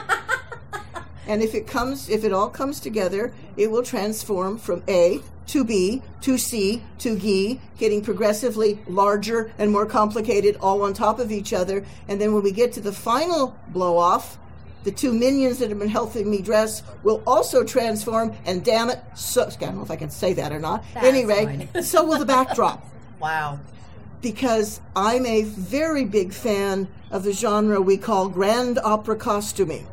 And if it comes, if it all comes together, it will transform from A to B to C to G, getting progressively larger and more complicated all on top of each other. And then when we get to the final blow-off, the two minions that have been helping me dress will also transform, and damn it, so, I don't know if I can say that or not. That's anyway, fine. so will the backdrop. Wow. Because I'm a very big fan of the genre we call grand opera costuming.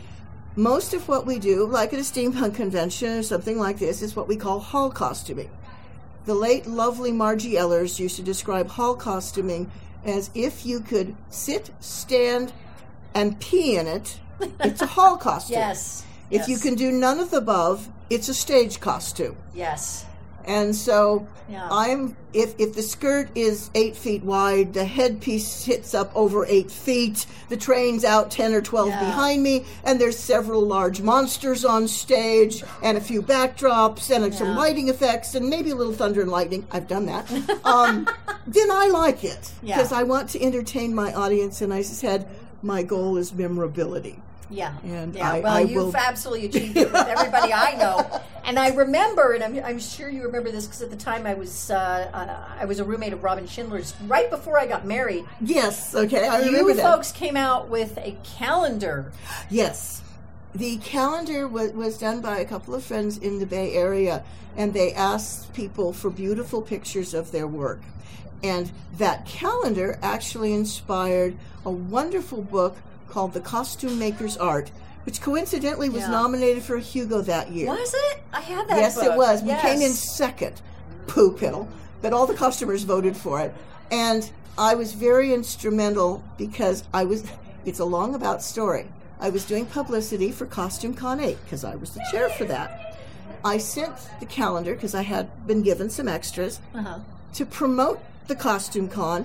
Most of what we do, like at a steampunk convention or something like this, is what we call hall costuming. The late lovely Margie Ellers used to describe hall costuming as if you could sit, stand, and pee in it, it's a hall costume. Yes. If you Yes. can do none of the above, it's a stage costume. Yes. And so Yeah. I'm if if the skirt is eight feet wide, the headpiece sits up over eight feet, the train's out ten or twelve Yeah. behind me, and there's several large monsters on stage, and a few backdrops, and some Yeah. lighting effects, and maybe a little thunder and lightning. I've done that. Um, then I like it Yeah. because I want to entertain my audience, and I said my goal is memorability. Yeah. And yeah. I- well, I you've will- absolutely achieved it with everybody I know. And I remember, and I'm, I'm sure you remember this because at the time I was uh, uh, I was a roommate of Robin Schindler's right before I got married. Yes, okay, I remember You that. folks came out with a calendar. Yes. The calendar was, was done by a couple of friends in the Bay Area, and they asked people for beautiful pictures of their work. And that calendar actually inspired a wonderful book called The Costume Maker's Art, which coincidentally was Yeah. nominated for a Hugo that year. Was it? I had that Yes, book. it was. We Yes. came in second, poo pill, but all the customers voted for it. And I was very instrumental because I was, it's a long about story. I was doing publicity for Costume Con eight because I was the chair for that. I sent the calendar because I had been given some extras Uh-huh. to promote the Costume Con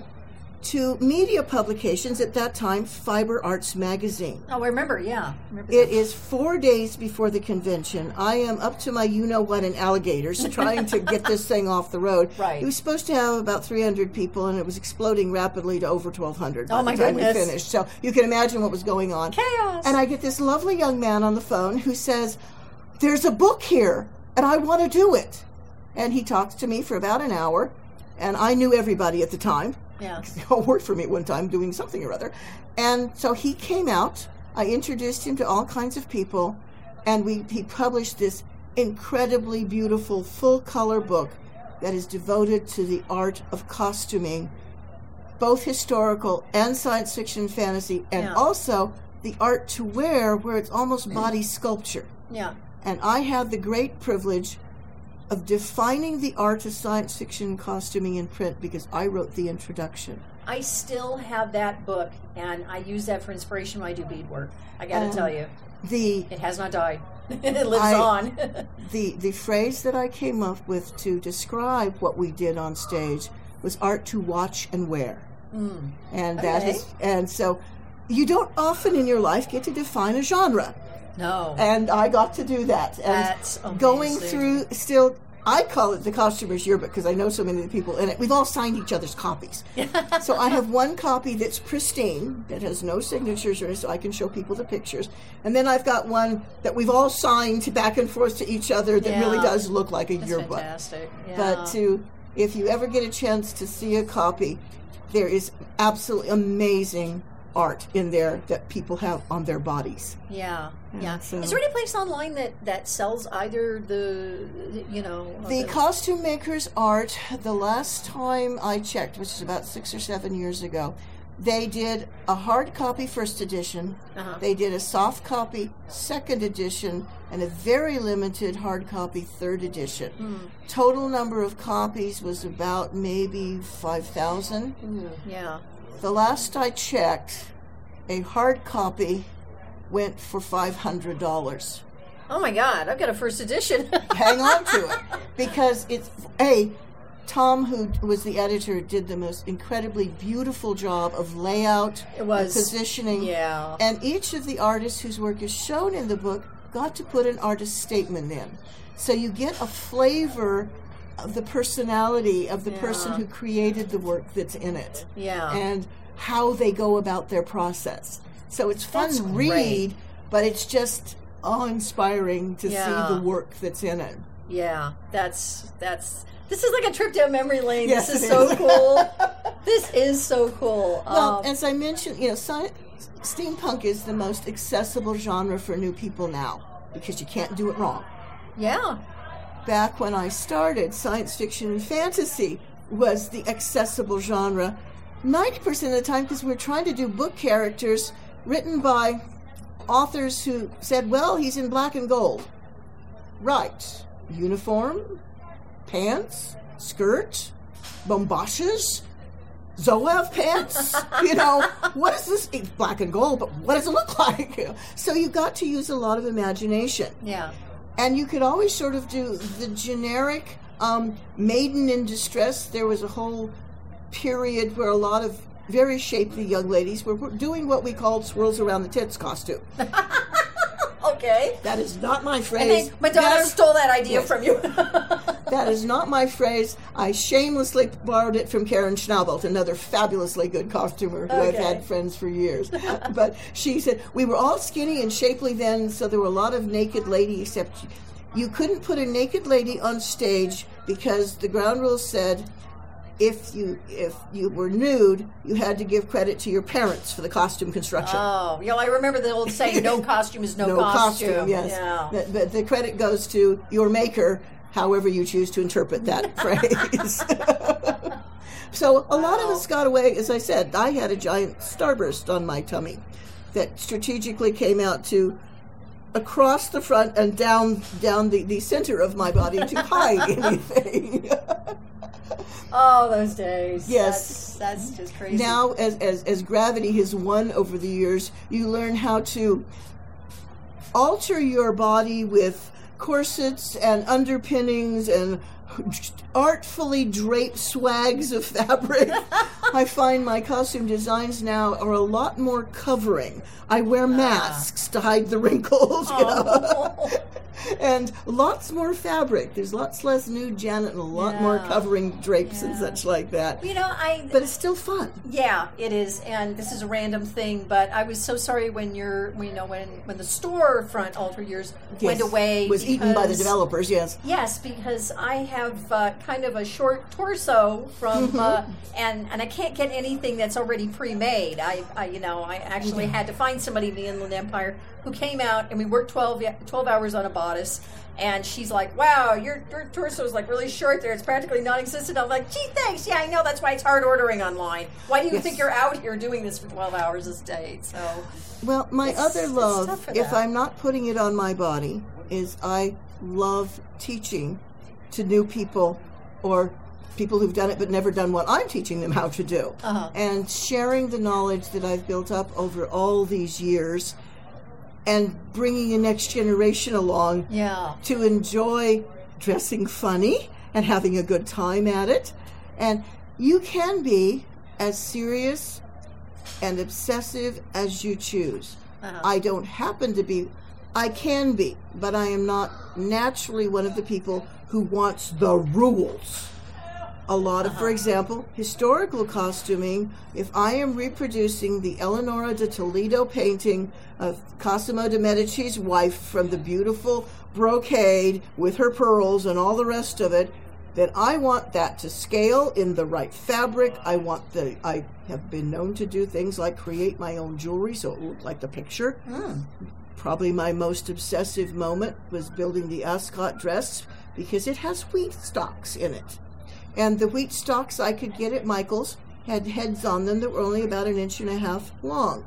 to media publications at that time, Fiber Arts Magazine. Oh, I remember, yeah. I remember It that. is four days before the convention. I am up to my you-know-what in alligators trying to get this thing off the road. Right. It was supposed to have about three hundred people, and it was exploding rapidly to over twelve hundred by Oh, my the time goodness. we finished. So you can imagine what was going on. Chaos. And I get this lovely young man on the phone who says, there's a book here, and I want to do it. And he talks to me for about an hour, and I knew everybody at the time. Yeah. They all worked for me at one time doing something or other. And so he came out. I introduced him to all kinds of people, and we he published this incredibly beautiful full-color book that is devoted to the art of costuming, both historical and science fiction fantasy, and Yeah. also the art to wear where it's almost body sculpture. Yeah. And I had the great privilege of defining the art of science fiction costuming in print because I wrote the introduction. I still have that book, and I use that for inspiration when I do beadwork. I got to Um, tell you, The it has not died. It lives I- on. the the phrase that I came up with to describe what we did on stage was art to watch and wear. Mm. And that Okay. is and so you don't often in your life get to define a genre. No. And I got to do that. And That's going amazing. through still I call it the Costumers Yearbook because I know so many of the people in it. We've all signed each other's copies. So I have one copy that's pristine, that has no signatures or so I can show people the pictures. And then I've got one that we've all signed back and forth to each other that really Yeah. does look like a That's yearbook. fantastic. Yeah. But to if you ever get a chance to see a copy, there is absolutely amazing art in there that people have on their bodies. yeah, yeah. so- Is there any place online that, that sells either the, you know... The costume maker's art, the last time I checked, which is about six or seven years ago, They did a hard copy first edition. Uh-huh. They did a soft copy second edition and a very limited hard copy third edition. Mm. Total number of copies was about maybe five thousand. Mm, yeah. The last I checked, a hard copy went for five hundred dollars. Oh my God, I've got a first edition. Hang on to it. Because it's, A, Tom, who was the editor, did the most incredibly beautiful job of layout, It was. and positioning. Yeah. And each of the artists whose work is shown in the book got to put an artist statement in. So you get a flavor of the personality of the Yeah. person who created the work that's in it. Yeah. And how they go about their process. So it's fun That's to read, great. but it's just awe-inspiring to Yeah. see the work that's in it. Yeah, that's that's. This is like a trip down memory lane. Yes, this is it so is. cool. This is so cool. Well, Um, as I mentioned, you know, sci- steampunk is the most accessible genre for new people now because you can't do it wrong. yeah, Back when I started, science fiction and fantasy was the accessible genre ninety percent of the time because we were trying to do book characters written by authors who said, well, he's in black and gold. Right. Uniform, pants, skirt, bombashes, Zoev pants. You know, what is this? It's black and gold, but what does it look like? So you got to use a lot of imagination. yeah, And you could always sort of do the generic um, maiden in distress. There was a whole period where a lot of very shapely young ladies were doing what we called swirls around the tits costume. okay. That is not my And phrase. then Madonna That- stole that idea Yes. from you. That is not my phrase. I shamelessly borrowed it from Karen Schnaubelt, another fabulously good costumer who I've Okay. had friends for years. But she said, we were all skinny and shapely then, so there were a lot of naked ladies, except you couldn't put a naked lady on stage because the ground rules said if you if you were nude, you had to give credit to your parents for the costume construction. Oh, you know, I remember the old saying, "No costume is no, no costume, yes. Yeah. But, but the credit goes to your maker, however you choose to interpret that phrase. So a lot of us got away, as I said, I had a giant starburst on my tummy that strategically came out to across the front and down down the, the center of my body to hide anything. Oh, those days. Yes. That's, that's just crazy. Now, as, as as gravity has won over the years, you learn how to alter your body with corsets and underpinnings and artfully draped swags of fabric. I find my costume designs now are a lot more covering. I wear masks to hide the wrinkles, you know. And lots more fabric. There's lots less nude Janet and a lot more Yeah. covering drapes and Yeah. such like that. You know, I. But it's still fun. Yeah, it is, and this is a random thing, but I was so sorry when you're, you know, when when the storefront all for years went Yes. away. Was eaten by the because- developers, yes. Yes, because I have uh, kind of a short torso from, Mm-hmm. uh, and and I can't get anything that's already pre-made. I, I you know, I actually had to find somebody in the Inland Empire who came out, and we worked twelve, twelve hours on a bodice. And she's like, wow, your, your torso is like really short there. It's practically non-existent. I'm like, gee, thanks. Yeah, I know. That's why it's hard ordering online. Why do you Yes. think you're out here doing this for twelve hours a day? So, Well, my It's- other it's love, tough for if that. I'm not putting it on my body, is I love teaching to new people or people who've done it but never done what I'm teaching them how to do. Uh-huh. And sharing the knowledge that I've built up over all these years and bringing the next generation along yeah. to enjoy dressing funny and having a good time at it. And you can be as serious and obsessive as you choose. Uh-huh. I don't happen to be, I can be, but I am not naturally one of the people who wants the rules. A lot of, for example, historical costuming, if I am reproducing the Eleonora de Toledo painting of Cosimo de Medici's wife from the beautiful brocade with her pearls and all the rest of it, then I want that to scale in the right fabric. I want the, I have been known to do things like create my own jewelry so it will look like the picture. Probably my most obsessive moment was building the Ascot dress because it has wheat stalks in it. And the wheat stalks I could get at Michael's had heads on them that were only about an inch and a half long.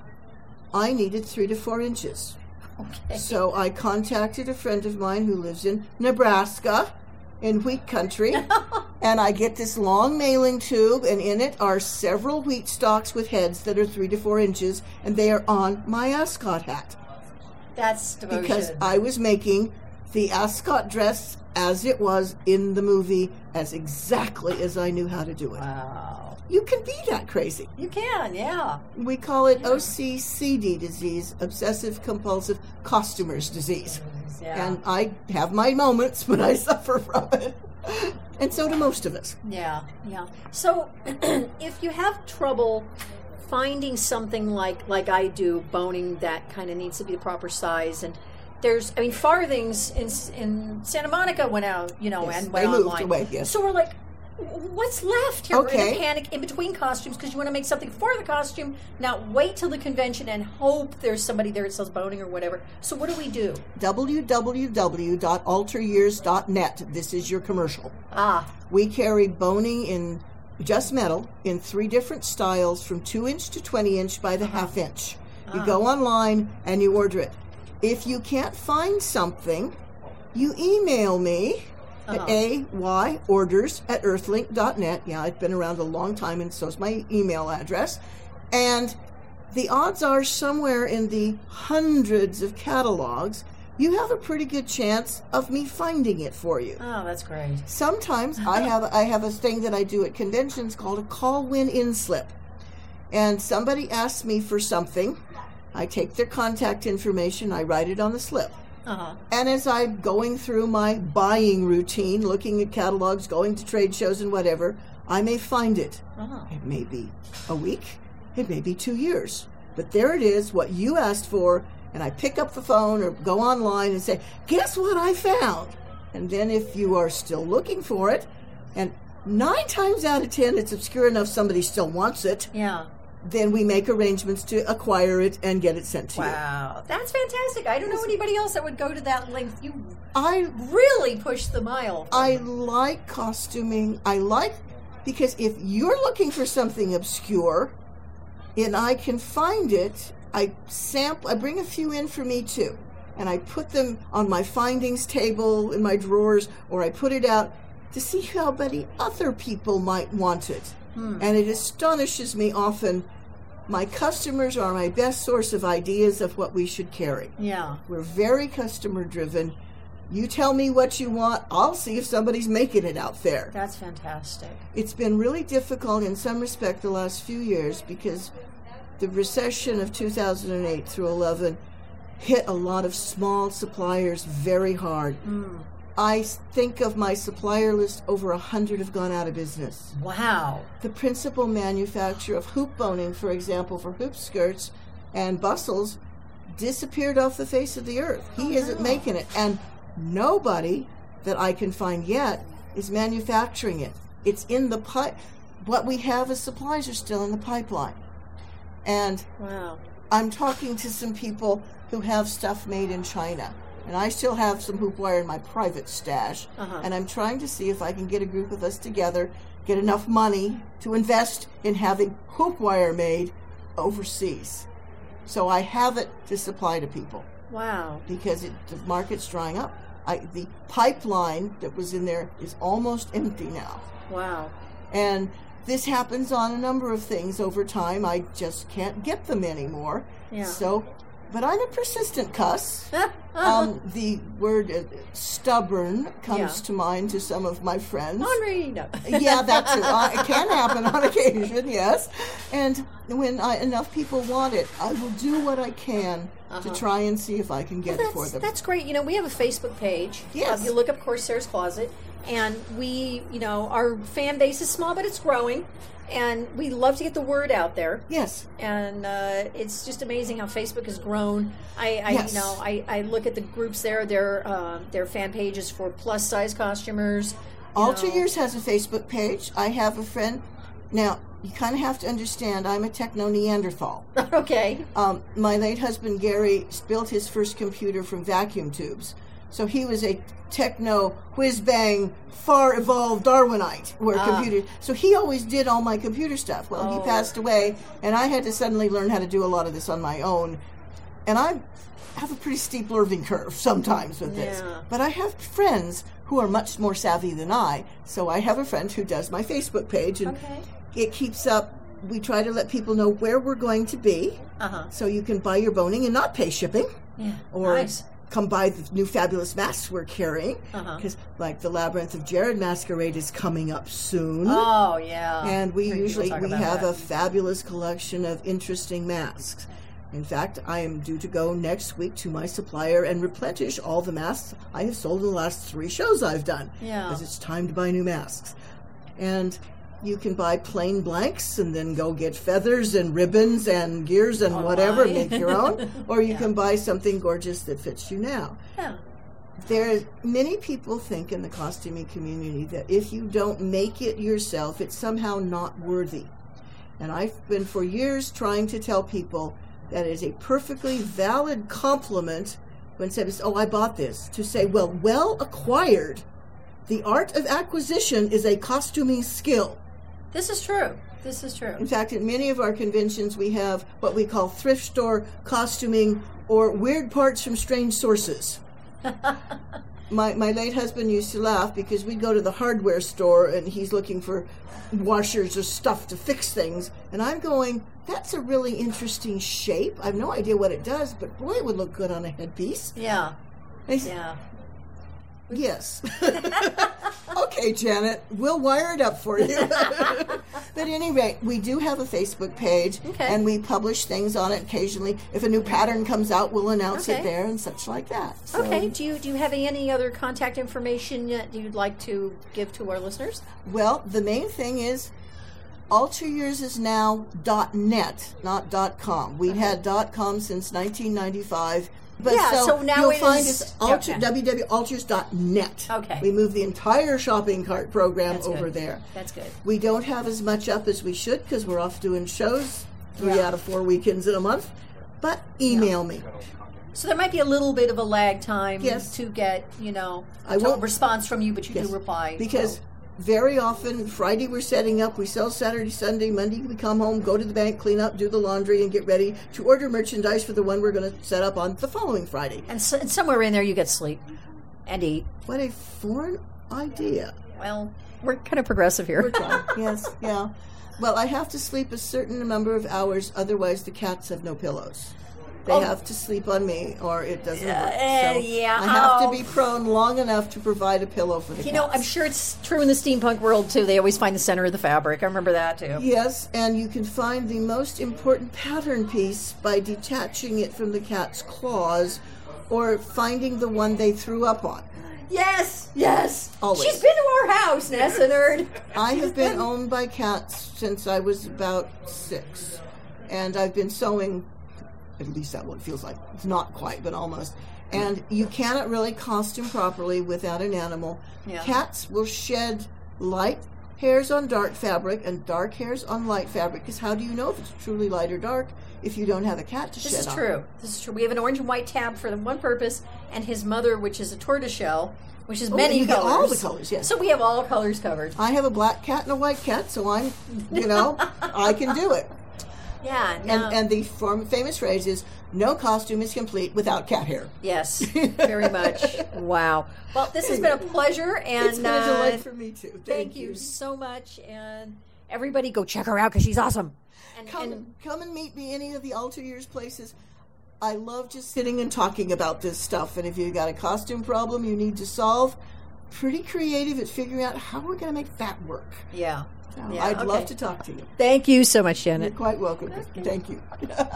I needed three to four inches. Okay. So I contacted a friend of mine who lives in Nebraska, in wheat country, and I get this long mailing tube, and in it are several wheat stalks with heads that are three to four inches, and they are on my ascot hat. That's devotion. Because I was making the ascot dress as it was in the movie, as exactly as I knew how to do it. Wow. You can be that crazy. You can, yeah. We call it O C C D disease, obsessive compulsive costumers disease. Yeah. And I have my moments, but I suffer from it. And so do most of us. Yeah, yeah. So if you have trouble finding something like like I do, boning that kind of needs to be the proper size, and there's, I mean, Farthings in in Santa Monica went out, you know, Yes, and went they moved online. away, yes. So we're like, what's left here? We're in Okay. a panic in between costumes because you want to make something for the costume, not wait till the convention and hope there's somebody there that sells boning or whatever. So what do we do? w w w dot alter years dot net. This is your commercial. Ah, We carry boning in just metal in three different styles from two inch to twenty inch by the half inch. You go online and you order it. If you can't find something, you email me at ayorders at earthlink dot net. Yeah, I've been around a long time, and so's my email address. And the odds are somewhere in the hundreds of catalogs, you have a pretty good chance of me finding it for you. oh, that's great. Sometimes I have I have a thing that I do at conventions called a call win in slip. And somebody asks me for something, I take their contact information, I write it on the slip. Uh-huh. And as I'm going through my buying routine, looking at catalogs, going to trade shows and whatever, I may find it. Uh-huh. It may be a week, it may be two years. But there it is, what you asked for, and I pick up the phone or go online and say, guess what I found? And then if you are still looking for it, and nine times out of ten it's obscure enough somebody still wants it, Yeah. then we make arrangements to acquire it and get it sent to you. Wow, that's fantastic. I don't know anybody else that would go to that length. You I really push the mile. I like costuming. I like, because if you're looking for something obscure and I can find it, I sample, I bring a few in for me too. And I put them on my findings table in my drawers, or I put it out to see how many other people might want it. Hmm. And it astonishes me often. My customers are my best source of ideas of what we should carry. Yeah. We're very customer driven. You tell me what you want, I'll see if somebody's making it out there. That's fantastic. It's been really difficult in some respect the last few years because the recession of two thousand eight through eleven hit a lot of small suppliers very hard. Mm. I think of my supplier list, over a hundred have gone out of business. Wow. The principal manufacturer of hoop boning, for example, for hoop skirts and bustles, disappeared off the face of the earth. He Oh, isn't no. making it. And nobody that I can find yet is manufacturing it. It's in the pipe. What we have as supplies are still in the pipeline. And Wow. I'm talking to some people who have stuff made in China. And I still have some hoop wire in my private stash. Uh-huh. And I'm trying to see if I can get a group of us together, get enough money to invest in having hoop wire made overseas. So I have it to supply to people Wow. because it, the market's drying up. I, the pipeline that was in there is almost empty now. Wow. And this happens on a number of things over time. I just can't get them anymore. Yeah. So, but I'm a persistent cuss. um, the word uh, stubborn comes Yeah. to mind to some of my friends. Henri, no. Yeah, that too. Uh, it can happen on occasion, yes. And when I, enough people want it, I will do what I can Uh-huh. to try and see if I can get Well, it for that's, them. that's great. You know, we have a Facebook page. Yes. Uh, you look up Corsair's Closet, and we, you know, our fan base is small, but it's growing, and we love to get the word out there. Yes. And uh, it's just amazing how Facebook has grown. I, I Yes. you know, I, I look at the groups there. Their uh, their fan pages for plus size costumers. you Alter know. Years has a Facebook page. I have a friend. Now, you kind of have to understand, I'm a techno-Neanderthal. Okay. Um, my late husband, Gary, built his first computer from vacuum tubes. So he was a techno, whiz-bang, far-evolved Darwinite, where Ah. computer. So he always did all my computer stuff. Well, Oh. he passed away, and I had to suddenly learn how to do a lot of this on my own. And I have a pretty steep learning curve sometimes with this. Yeah. But I have friends who are much more savvy than I. So I have a friend who does my Facebook page, and Okay. it keeps up. We try to let people know where we're going to be, Uh-huh. so you can buy your boning and not pay shipping. Yeah. Or Nice. come buy the new fabulous masks we're carrying. Uh-huh. Because, like, the Labyrinth of Jared Masquerade is coming up soon. Oh, yeah. and we Heard people usually talk we about have that. a fabulous collection of interesting masks. In fact, I am due to go next week to my supplier and replenish all the masks I have sold in the last three shows I've done. Yeah. Because it's time to buy new masks. And you can buy plain blanks and then go get feathers and ribbons and gears and whatever, Online. make your own. Or you Yeah. can buy something gorgeous that fits you now. Yeah. There, many people think in the costuming community that if you don't make it yourself, it's somehow not worthy. And I've been for years trying to tell people that it is a perfectly valid compliment when said, "Oh, I bought this," to say, "Well, well acquired. The art of acquisition is a costuming skill." This is true. This is true. In fact, at many of our conventions, we have what we call thrift store costuming or weird parts from strange sources. My my late husband used to laugh because we'd go to the hardware store and he's looking for washers or stuff to fix things. And I'm going, that's a really interesting shape. I have no idea what it does, but boy, it would look good on a headpiece. Yeah. And he said, Yeah. yes. Okay, Janet, we'll wire it up for you. But at any rate, we do have a Facebook page, Okay. and we publish things on it occasionally. If a new pattern comes out, we'll announce Okay. it there and such like that. So, Okay. Do you do you have any other contact information that you'd like to give to our listeners? Well, the main thing is alter yours is now .net, not .com. We'd had .com since nineteen ninety-five. But Yeah, so now you'll it find is- us alter, okay. w w w dot alters dot net. Okay. We moved the entire shopping cart program That's over good. there. That's good. We don't have as much up as we should because we're off doing shows three Yeah. out of four weekends in a month. But email me. So there might be a little bit of a lag time Yes. to get, you know, I a won't- response from you, but you Yes. do reply. Because so. very often, Friday we're setting up, we sell Saturday, Sunday, Monday we come home, go to the bank, clean up, do the laundry, and get ready to order merchandise for the one we're going to set up on the following Friday. And, so, and somewhere in there you get sleep and eat. What a foreign idea. Well, we're kind of progressive here. We're trying. Yes, yeah. Well, I have to sleep a certain number of hours, otherwise the cats have no pillows. They Oh. have to sleep on me, or it doesn't Yeah, work. eh, So yeah, I have oh. to be prone long enough to provide a pillow for the You cats. know, I'm sure it's true in the steampunk world too. They always find the center of the fabric. I remember that too. Yes, and you can find the most important pattern piece by detaching it from the cat's claws or finding the one they threw up on. Yes, yes. Always. She's been to our house, Nessa Nerd. I She's have been owned by cats since I was about six, and I've been sewing, at least that one feels like. It's not quite, but almost. And you cannot really costume properly without an animal. Yeah. Cats will shed light hairs on dark fabric and dark hairs on light fabric, because how do you know if it's truly light or dark if you don't have a cat to This shed is on? true. This is true. We have an orange and white tab for the one purpose, and his mother, which is a tortoiseshell, which is Oh, many and you get colors. all the colors, yes. So we have all colors covered. I have a black cat and a white cat, so I'm, you know, I can do it. Yeah. And, no. and the form, famous phrase is, no costume is complete without cat hair. Yes, very much. Wow. Well, this has been a pleasure, and It's been a uh, delight for me, too. Thank, thank you so much. And everybody, go check her out because she's awesome. And, Come, and come and meet me any of the Alter Years places. I love just sitting and talking about this stuff. And if you got a costume problem you need to solve, pretty creative at figuring out how we're going to make that work. yeah, So yeah. I'd okay. love to talk to you. Thank you so much, You're Janet. quite welcome. Thank you.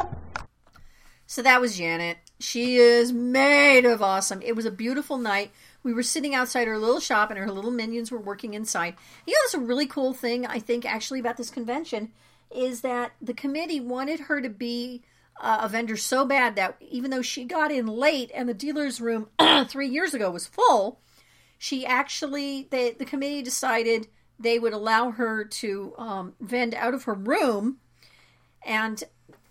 So that was Janet. She is made of awesome. It was a beautiful night. We were sitting outside her little shop, and her little minions were working inside. You know, that's a really cool thing, I think, actually, about this convention, is that the committee wanted her to be uh, a vendor so bad that even though she got in late and the dealer's room three years ago was full, she actually, they, the committee decided they would allow her to um, vend out of her room. And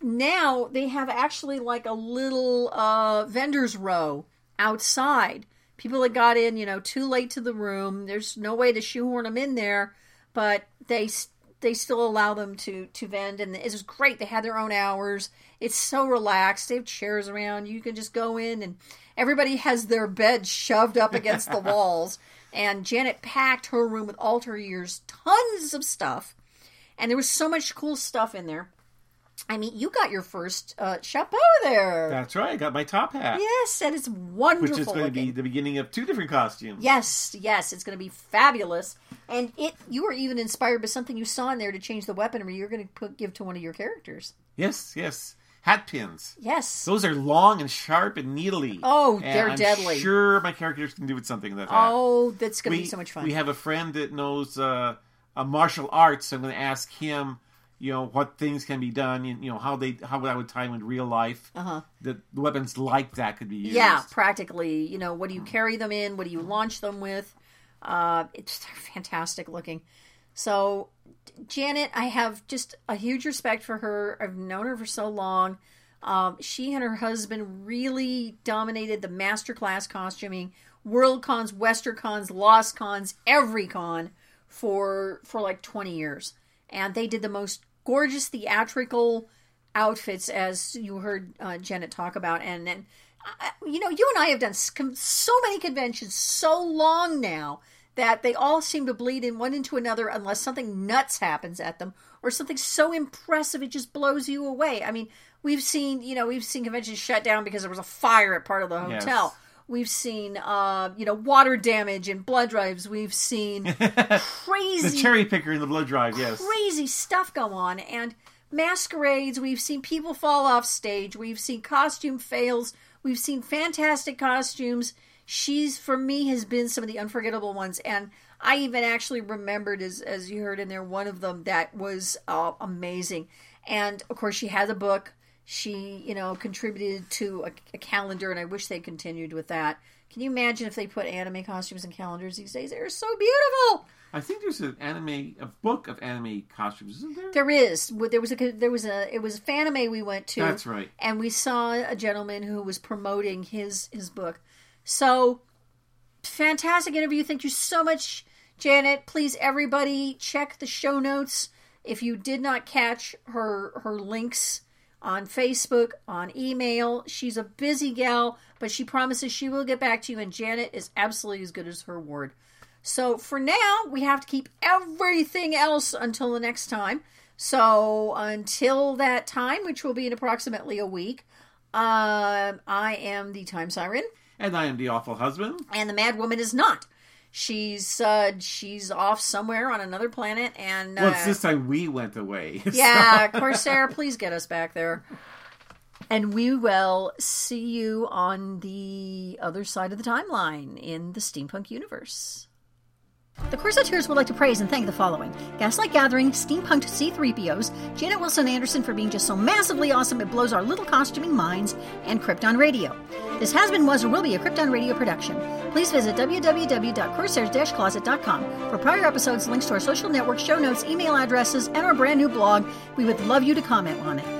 now they have actually like a little uh, vendor's row outside people that got in, you know, too late to the room. There's no way to shoehorn them in there, but they they still allow them to, to vend, and it was great. They had their own hours. It's so relaxed. They have chairs around. You can just go in, and everybody has their bed shoved up against the walls. And Janet packed her room with altar years, tons of stuff. And there was so much cool stuff in there. I mean, you got your first uh, chapeau there. That's right. I got my top hat. Yes, and it's wonderful. Which is going looking. to be the beginning of two different costumes. Yes, yes, it's going to be fabulous. And it, you were even inspired by something you saw in there to change the weaponry you're going to put, give to one of your characters. Yes, yes. Hat pins. Yes. Those are long and sharp and needly. Oh, and they're I'm deadly. Sure my characters can do with something like that hat. Oh, that's going to we, be so much fun. We have a friend that knows uh, a martial arts, so I'm going to ask him, you know, what things can be done, you know, how they how that would tie in with real life. Uh-huh. That weapons like that could be used. Yeah, practically. You know, what do you carry them in? What do you launch them with? Uh, it's fantastic looking. So, Janet, I have just a huge respect for her. I've known her for so long. Um, she and her husband really dominated the masterclass costuming, World Cons, Western Cons, Lost Cons, every con for for like twenty years. And they did the most gorgeous theatrical outfits, as you heard uh, Janet talk about. And, and uh, you know, you and I have done so many conventions so long now that they all seem to bleed in one into another unless something nuts happens at them or something so impressive it just blows you away. I mean, we've seen, you know, we've seen conventions shut down because there was a fire at part of the hotel. Yes. We've seen, uh, you know, water damage and blood drives. We've seen crazy... The cherry picker in the blood drive, yes. Crazy stuff go on. And masquerades. We've seen people fall off stage. We've seen costume fails. We've seen fantastic costumes. She's, for me, has been some of the unforgettable ones. And I even actually remembered, as as you heard in there, one of them that was uh, amazing. And, of course, she has a book. She, you know, contributed to a, a calendar, and I wish they continued with that. Can you imagine if they put anime costumes in calendars these days? They're so beautiful. I think there's an anime, a book of anime costumes, isn't there? There is. There was a. There was a. It was a Fanime we went to. That's right. And we saw a gentleman who was promoting his his book. So, fantastic interview. Thank you so much, Janet. Please, everybody, check the show notes. If you did not catch her her links on Facebook, on email. She's a busy gal, but she promises she will get back to you, and Janet is absolutely as good as her word. So for now, we have to keep everything else until the next time. So until that time, which will be in approximately a week, uh, I am the Time Siren. And I am the Awful Husband. And the Mad Woman is not. She's uh, she's off somewhere on another planet, and uh, well, it's this time we went away. Yeah, Corsair, please get us back there, and we will see you on the other side of the timeline in the steampunk universe. The Corsetteers would like to praise and thank the following: Gaslight Gathering, Steampunked C three P Os, Janet Wilson Anderson for being just so massively awesome it blows our little costuming minds, and Krypton Radio. This has been, was, or will be a Krypton Radio production. Please visit w w w dot corsairs dash closet dot com for prior episodes, links to our social networks, show notes, email addresses, and our brand new blog. We would love you to comment on it.